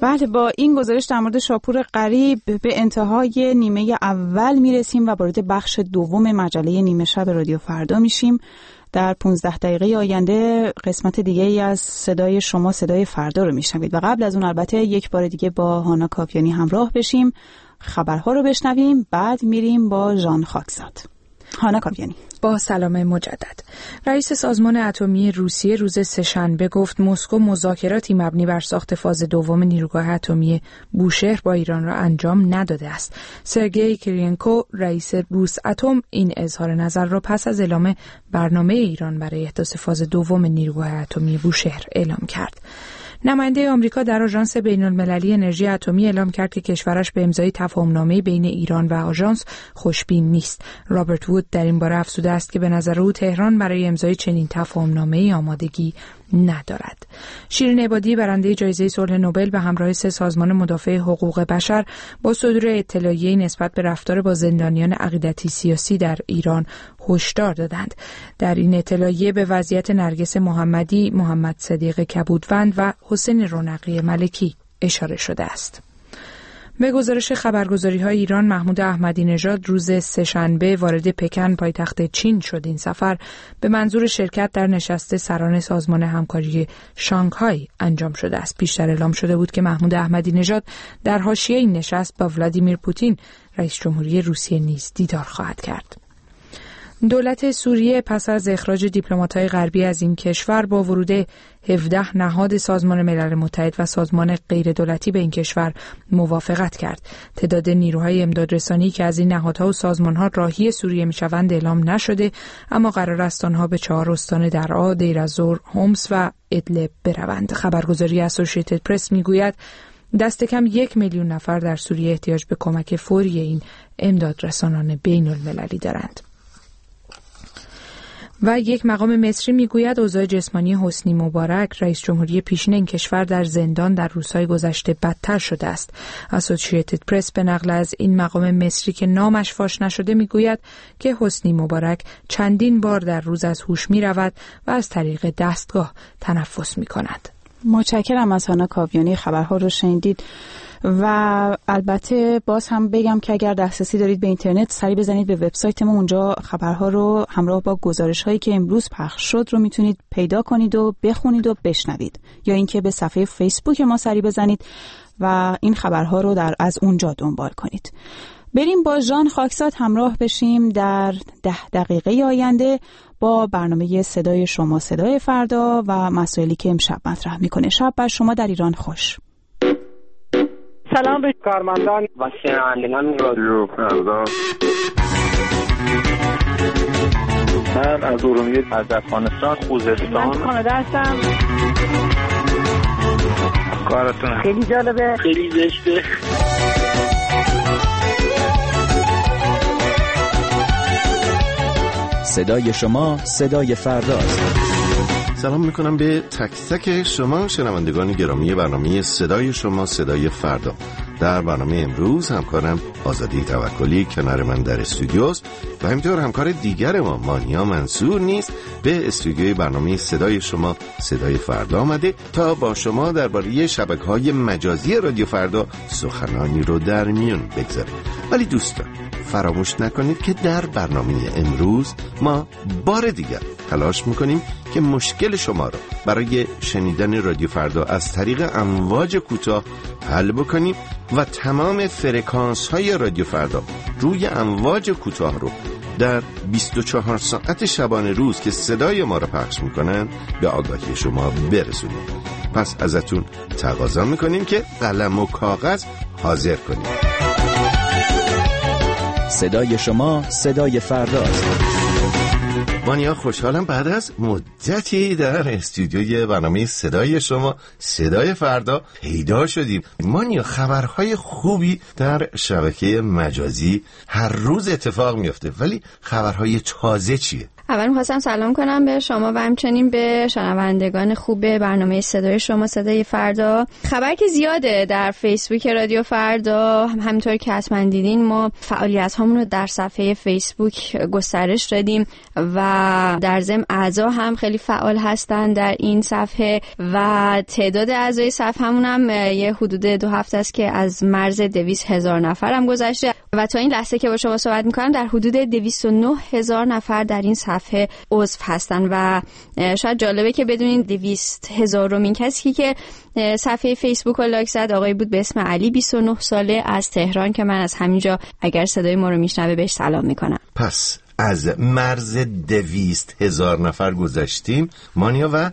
بله، با این گزارش در مورد شاپور غریب به انتهای نیمه اول میرسیم و وارد بخش دوم مجله نیمه شب رادیو فردا میشیم. در پانزده دقیقه آینده قسمت دیگه ای از صدای شما صدای فردا رو میشنوید و قبل از اون البته یک بار دیگه با هانا کاویانی همراه بشیم، خبرها رو بشنویم، بعد میریم با ژان خاکزاد. هانا کاویانی. با سلام مجدد. رئیس سازمان اتمی روسیه روز سه‌شنبه گفت مسکو مذاکراتی مبنی بر ساخت فاز دوم نیروگاه اتمی بوشهر با ایران را انجام نداده است. سرگئی کریلنکو رئیس روس اتم این اظهار نظر را پس از اعلام برنامه ایران برای احداث فاز دوم نیروگاه اتمی بوشهر اعلام کرد. نماینده آمریکا در آژانس بین‌المللی انرژی اتمی اعلام کرد که کشورش به امضای تفاهمنامه بین ایران و آژانس خوشبین نیست. رابرت وود در این باره افزوده است که به نظر او تهران برای امضای چنین تفاهمنامه‌ای آمادگی ندارد. شیرین عبادی برنده جایزه صلح نوبل به همراه سه سازمان مدافع حقوق بشر با صدور اطلاعیه‌ای نسبت به رفتار با زندانیان عقیدتی سیاسی در ایران هشدار دادند. در این اطلاعیه به وضعیت نرگس محمدی، محمد صدیق کبودوند و حسین رونقی ملکی اشاره شده است. به گزارش خبرگزاری‌های ایران، محمود احمدی نژاد روز سه‌شنبه وارد پکن پایتخت چین شد. این سفر به منظور شرکت در نشست سران سازمان همکاری شانگهای انجام شده است. پیشتر اعلام شده بود که محمود احمدی نژاد در حاشیه این نشست با ولادیمیر پوتین رئیس جمهوری روسیه نیز دیدار خواهد کرد. دولت سوریه پس از اخراج دیپلمات‌های غربی از این کشور با ورود هفده نهاد سازمان ملل متحد و سازمان غیردولتی به این کشور موافقت کرد. تعداد نیروهای امدادرسانی که از این نهادها و سازمان‌ها راهی سوریه می‌شوند اعلام نشده، اما قرار است آنها به چهار استان درعا، دیر الزور، حمص و ادلب بروند. خبرگزاری اسوسییتد پرس می‌گوید دست کم یک میلیون نفر در سوریه احتیاج به کمک فوری این امدادرسانان بین‌المللی دارند. و یک مقام مصری میگوید اوضاع جسمانی حسنی مبارک رئیس جمهوری پیشین این کشور در زندان در روزهای گذشته بدتر شده است. اسوسییتد پرس به نقل از این مقام مصری که نامش فاش نشده میگوید که حسنی مبارک چندین بار در روز از هوش میرود و از طریق دستگاه تنفس میکند. متشکرم از هانا کاویانی. خبرها رو شنیدید و البته باز هم بگم که اگر دسترسی دارید به اینترنت سری بزنید به وبسایت ما، اونجا خبرها رو همراه با گزارش هایی که امروز پخش شد رو میتونید پیدا کنید و بخونید و بشنوید، یا اینکه به صفحه فیسبوک ما سری بزنید و این خبرها رو در از اونجا دنبال کنید. بریم با ژان خاکزاد همراه بشیم در ده دقیقه آینده با برنامه صدای شما صدای فردا و مسائلی که امشب مطرح میکنه. شب بر شما در ایران خوش. سلام به کارمندان و شنوندگان رادیو فردا. من از ارومیه، از افغانستان، خوزستان. من کانادا هستم. کارتون خیلی جالبه، خیلی زشته. صدای شما صدای فرداست. سلام میکنم به تک تک شما شنوندگان گرامی برنامه صدای شما صدای فردا. در برنامه امروز همکارم آزادی توکلی کنار من در استودیوست و همینطور همکار دیگر ما مانیا منصور نیز به استودیوی برنامه صدای شما صدای فردا آمده تا با شما درباره شبکه‌های مجازی رادیو فردا سخنانی رو در میون بگذاریم. ولی دوستان فراموش نکنید که در برنامه امروز ما بار دیگر تلاش میکنیم که مشکل شما را برای شنیدن رادیو فردا از طریق امواج کوتاه حل بکنیم و تمام فرکانس های رادیو فردا روی امواج کوتاه رو در بیست و چهار ساعت شبانه روز که صدای ما را پخش میکنن به آگاهی شما برسونیم. پس ازتون تقاضا میکنیم که قلم و کاغذ حاضر کنیم. صدای شما صدای فرداست. مانیا خوشحالم بعد از مدتی در استودیوی برنامه صدای شما صدای فردا پیدا شدیم. مانیا خبرهای خوبی در شبکه مجازی هر روز اتفاق میفته، ولی خبرهای تازه چیه؟ اول می‌خواستم سلام کنم به شما و همچنین به شنوندگان خوب برنامه صدای شما صدای فردا. خبر که زیاده در فیسبوک رادیو فردا، همونطور که حتما دیدین ما فعالیت هامون رو در صفحه فیسبوک گسترش دادیم و در ضمن اعضا هم خیلی فعال هستن در این صفحه و تعداد اعضای صفحه همون هم یه حدود دو هفته است که از مرز دویست هزار نفر هم گذشته و تا این لحظه که با شما صحبت میکنم در حدود دویست و نه هزار نفر در این صفحه عضو هستن و شاید جالبه که بدونین دویست هزارمین کسی که صفحه فیسبوک رو لایک زد آقای بود به اسم علی، بیست و نه ساله از تهران، که من از همینجا اگر صدای ما رو میشنوه بهش سلام میکنم. پس از مرز دویست هزار نفر گذشتیم مانیا و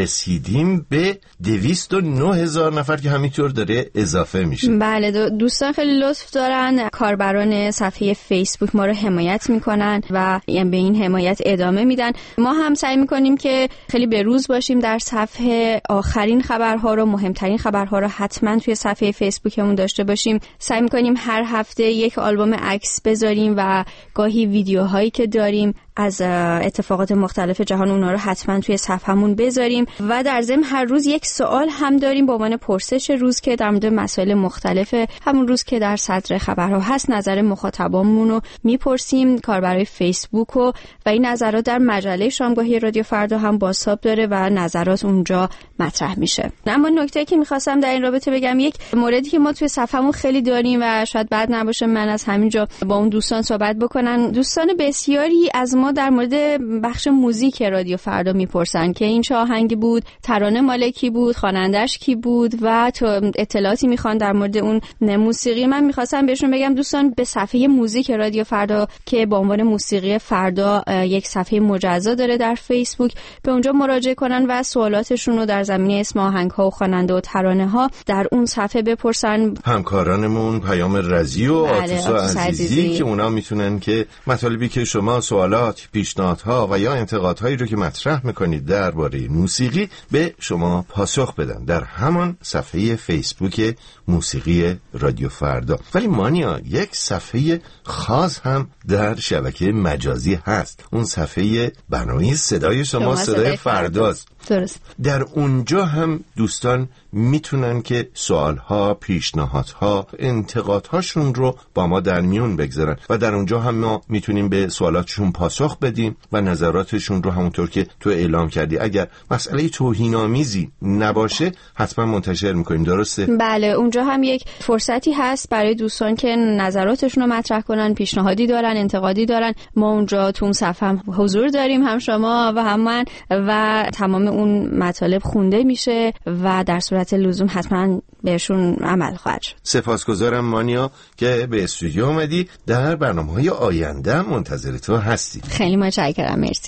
رسیدیم به دویست و نه هزار نفر که همینطور داره اضافه میشه. بله، دوستان خیلی لطف دارن، کاربران صفحه فیسبوک ما رو حمایت میکنن و به این حمایت ادامه میدن. ما هم سعی میکنیم که خیلی به روز باشیم در صفحه، آخرین خبرها رو، مهمترین خبرها رو حتما توی صفحه فیسبوکمون داشته باشیم. سعی میکنیم هر هفته یک آلبوم عکس بذاریم و گاهی ویدیوهایی که داریم از اتفاقات مختلف جهان اونا رو حتما توی صفحمون بذاریم و در ضمن هر روز یک سوال هم داریم به عنوان پرسش روز که در مورد مسائل مختلف همون روز که در صدر خبرها هست نظر مخاطبامون رو میپرسیم کاربرای فیسبوک و و این نظرات در مجله شامگاهی رادیو فردا هم بازتاب داره و نظرات اونجا مطرح میشه. اما نکته که میخواستم در این رابطه بگم، یک موردی که ما توی صفحمون خیلی داریم و شاید بد نباشه من از همینجا با اون دوستان صحبت بکنن. دوستان بسیاری از ما در مورد بخش موزیک رادیو فردا میپرسن که این چه آهنگی بود، ترانه مال کی بود، خوانندش کی بود و تو اطلاعاتی میخوان در مورد اون موسیقی. من میخواستم بهشون بگم دوستان به صفحه موزیک رادیو فردا که با عنوان موسیقی فردا یک صفحه مجزا داره در فیسبوک، به اونجا مراجعه کنن و سوالاتشون رو در زمینه اسم آهنگ ها و خواننده و ترانه ها در اون صفحه بپرسن. همکارانمون پیام رضی و آتوسا عزیزی, عزیزی که اونا میتونن که مطالبی که شما سوالات، پیشنهادها و یا انتقادهایی رو که مطرح میکنید درباره موسیقی به شما پاسخ بدن در همان صفحه فیسبوک موسیقی رادیو فردا. ولی مانیا یک صفحه خاص هم در شبکه مجازی هست، اون صفحه برنامه صدای شما, شما صدای, صدای فرداست. درست. در اونجا هم دوستان میتونن که سوالها، پیشنهادها، انتقادهاشون رو با ما در میون بگذارن و در اونجا هم ما میتونیم به سوالاتشون پاسخ بدیم و نظراتشون رو همونطور که تو اعلام کردی اگر مسئله توهین‌آمیزی نباشه حتما منتشر میکنیم. درسته؟ بله، اونجا هم یک فرصتی هست برای دوستان که نظراتشون رو مطرح کنن، پیشنهادی دارن، انتقادی دارن. ما اونجا تو اون صفحه هم حضور داریم، هم شما و هم من، و تمام اون مطالب خونده میشه و در صورت لزوم حتما بهشون عمل خواهد شد. سپاسگزارم مانیا که به استودیو اومدی. در برنامه‌های آینده منتظر تو هستی. خیلی متشکرم. مرسی.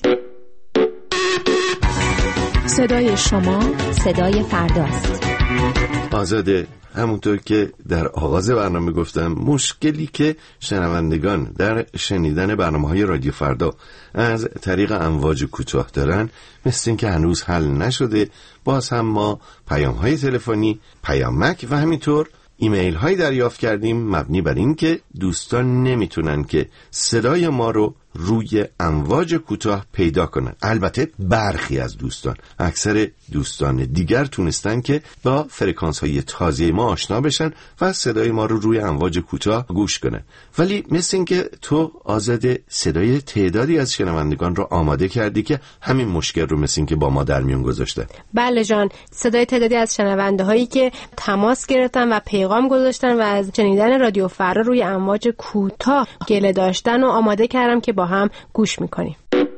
صدای شما صدای فرداست. آزاده، همونطور که در آغاز برنامه گفتم مشکلی که شنوندگان در شنیدن برنامه‌های رادیو فردا از طریق امواج کوتاه دارن مثل این که هنوز حل نشده. باز هم ما پیام‌های تلفنی، پیامک و همینطور ایمیل هایی دریافت کردیم مبنی بر این که دوستان نمیتونن که صدای ما رو روی امواج کوتاه پیدا کنن. البته برخی از دوستان، اکثر دوستان دیگر تونستن که با فرکانس های تازه ما آشنا بشن و صدای ما رو روی امواج کوتاه گوش کنن. ولی مثل این که تو آزاده صدای تعدادی از شنوندگان رو آماده کردی که همین مشکل رو مثل این که با ما در میون گذاشته. بله جان، صدای تعدادی از شنونده هایی که تماس گرفتن و پیغام گذاشتن و از شنیدن رادیو فردا روی امواج کوتاه گله داشتن و آماده کردم که با هم گوش میکنیم.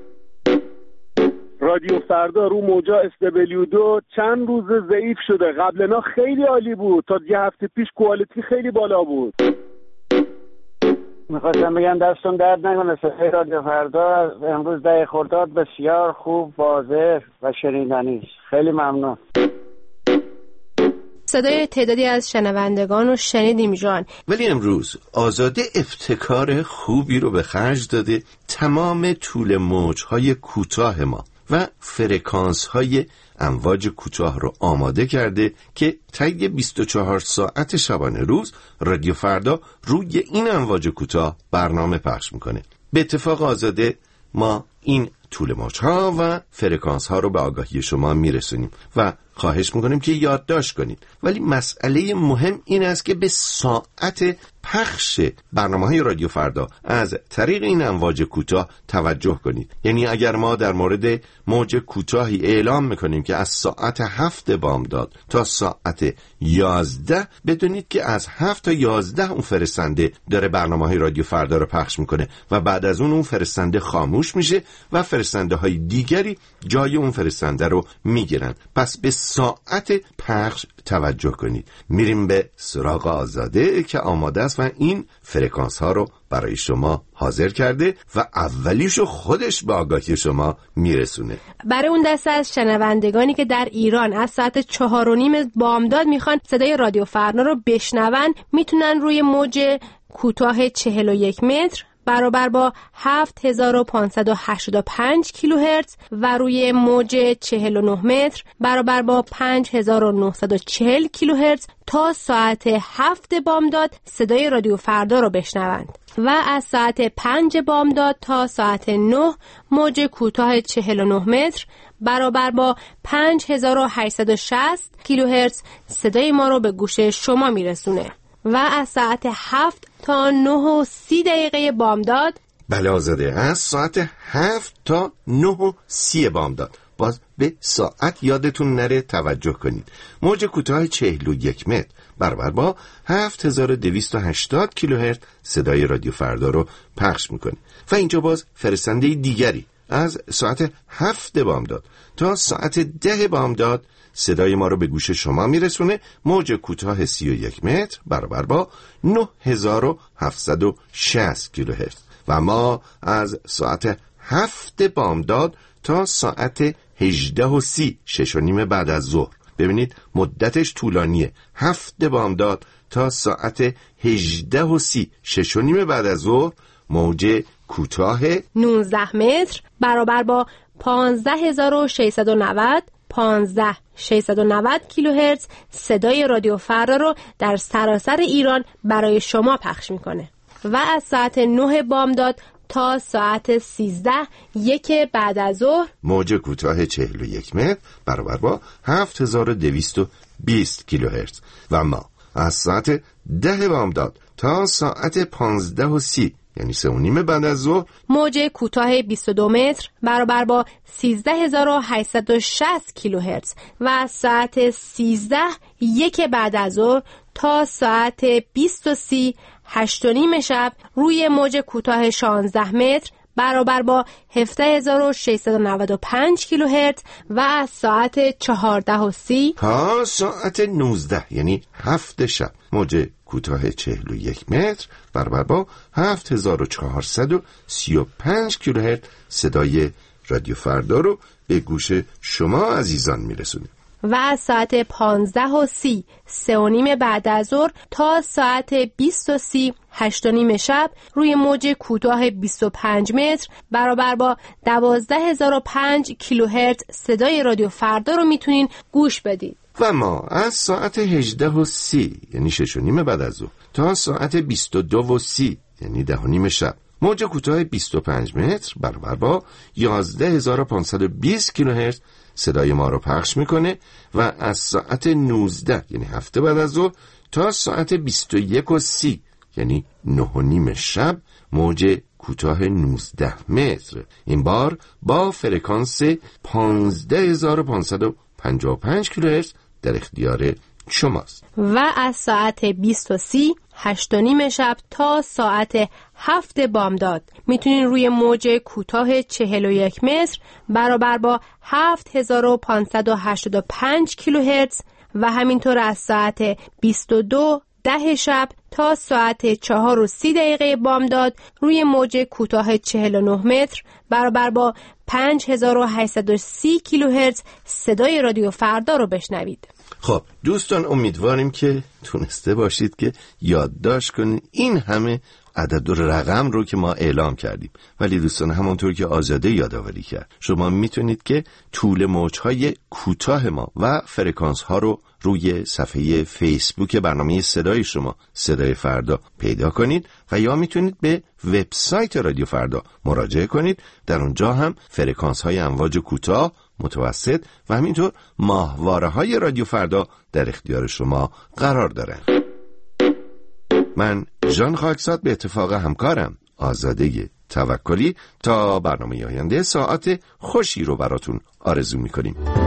رادیو فردا رو موجا اس دبلیو دو چند روز ضعیف شده. قبلنا خیلی عالی بود، تا یه هفته پیش کوالیتی خیلی بالا بود. میخواستم بگم دستون درد نکنه، صدای رادیو فردا امروز ده خرداد بسیار خوب، واضح و شنیدنی. خیلی ممنون. صدای تعدادی از شنوندگان رو شنیدیم جان. ولی امروز آزاده ابتکار خوبی رو به خرج داده، تمام طول موج‌های کوتاه ما و فرکانس‌های امواج کوتاه رو آماده کرده که طی بیست و چهار ساعت شبانه روز رادیو فردا روی این امواج کوتاه برنامه پخش میکنه. به اتفاق آزاده ما این طول موج‌ها و فرکانس‌ها رو به آگاهی شما میرسونیم و خواهش میکنیم که یادداشت کنید. ولی مسئله مهم این است که به ساعت پخش برنامه‌های رادیو فردا از طریق این امواج کوتاه توجه کنید. یعنی اگر ما در مورد موج کوتاهی اعلام میکنیم که از ساعت هفت بامداد تا ساعت یازده، بدونید که از هفت تا یازده اون فرستنده داره برنامه‌های رادیو فردا رو پخش میکنه و بعد از اون اون فرستنده خاموش میشه و فرستنده های دیگری جای اون فرستنده رو میگیرن. پس به ساعت پخش توجه کنید. میریم به سراغ آزاده که آماده است و این فرکانس ها رو برای شما حاضر کرده و اولیشو خودش به آگاهی شما میرسونه. برای اون دسته از شنوندگانی که در ایران از ساعت چهار و نیم بامداد میخوان صدای رادیو فردا رو بشنون، میتونن روی موج کوتاه چهل و یک متر برابر با هفت هزار و پانصد و هشتاد و پنج کیلوهرتز و روی موج چهل و نه متر برابر با پنج هزار و نهصد و چهل کیلوهرتز تا ساعت هفت بامداد صدای رادیو فردا رو بشنوند و از ساعت پنج بامداد تا ساعت نه موج کوتاه چهل و نه متر برابر با پنج هزار و هشتصد و شصت کیلوهرتز صدای ما رو به گوش شما میرسونه و از ساعت هفت تا نه و سی دقیقه بامداد. بله آزاده، از ساعت هفت تا نه و سی بامداد. باز به ساعت یادتون نره توجه کنید. موج کوتاه چهل و یک متر برابر با هفت هزار و دویست و هشتاد کیلوهرتز صدای رادیو فردا رو پخش میکنه و اینجا باز فرستنده دیگری از ساعت هفت بامداد تا ساعت ده بامداد صدای ما رو به گوش شما میرسونه. موج کوتاه سی و یک متر برابر با نه هزار و هفتصد و شصت کیلوهرتز و ما از ساعت هفت بامداد تا ساعت هجده و سی، شش و نیم بعد از ظهر. ببینید مدتش طولانیه. هفت بامداد تا ساعت هجده و سی، شش و نیم بعد از ظهر موج کوتاه نوزده متر برابر با پانزده هزار و ششصد و نود پانزده ششصد و نود کیلوهرتز صدای رادیو فردا رو در سراسر ایران برای شما پخش میکنه و از ساعت نه بامداد تا ساعت سیزده یک بعد از ظهر موج کوتاه چهل و یک متر برابر با هفت هزار و دویست و بیست کیلوهرتز و ما از ساعت ده بامداد تا ساعت پانزده و سی یعنی سه و نیم بعد از ظهر موج کوتاه بیست و دو متر برابر با سیزده هزار و هشتصد و شصت کیلوهرتز و از ساعت سیزده یک بعد از ظهر تا ساعت بیست و سی هشت و نیم شب روی موج کوتاه شانزده متر برابر با هفده هزار و ششصد و نود و پنج کیلوهرتز و از ساعت چهارده و سی تا ساعت نوزده یعنی هفت شب موج کوتاه چهل و یک متر برابر با هفت هزار و چهارصد و سی و پنج کیلوهرتز صدای رادیو فردا رو به گوش شما عزیزان میرسونه و از ساعت پانزده و سی سه و نیم بعد از ظهر تا ساعت بیست و سی هشت و نیم شب روی موج کوتاه بیست و پنج متر برابر با دوازده هزار و پنج کیلوهرتز صدای رادیو فردا رو میتونین گوش بدید و ما از ساعت هجده و سی یعنی شش و نیم بعد از ظهر تا ساعت بیست و دو و سی یعنی ده و نیم شب موج کوتاه بیست و پنج متر برابر با یازده هزار و پانصد و بیست کیلوهرتز صدای ما رو پخش میکنه و از ساعت نوزده یعنی هفته بعد از ظهر تا ساعت بیست و یک و سی یعنی نه و نیم شب موج کوتاه نوزده متر این بار با فرکانس پانزده هزار و پانصد و پنجاه و پنج کیلوهرتز در اختیار شماست و از ساعت بیست و سی هشت و نیم شب تا ساعت هفت بامداد میتونین روی موج کوتاه چهل و یک متر برابر با هفت هزار و پانصد و هشتاد و پنج کیلوهرتز و همینطور از ساعت بیست و دو ده شب تا ساعت چهار و سی دقیقه بامداد روی موج کوتاه چهل و نه متر برابر با پنج هزار و هشتصد و سی کیلوهرتز صدای رادیو فردا رو بشنوید. خب دوستان امیدواریم که تونسته باشید که یادداشت کنید این همه عدد و رقم رو که ما اعلام کردیم. ولی دوستان همونطور که آزاده یادآوری کرد شما میتونید که طول موجهای کوتاه ما و فرکانس ها رو روی صفحه فیسبوک برنامه صدای شما صدای فردا پیدا کنید و یا میتونید به وبسایت رادیو فردا مراجعه کنید. در اونجا هم فرکانس های امواج کوتاه، متوسط و همینطور ماهواره های رادیو فردا در اختیار شما قرار دارن. من ژان خاکزاد به اتفاق همکارم آزاده توکلی تا برنامه آینده ساعت خوشی رو براتون آرزو میکنیم.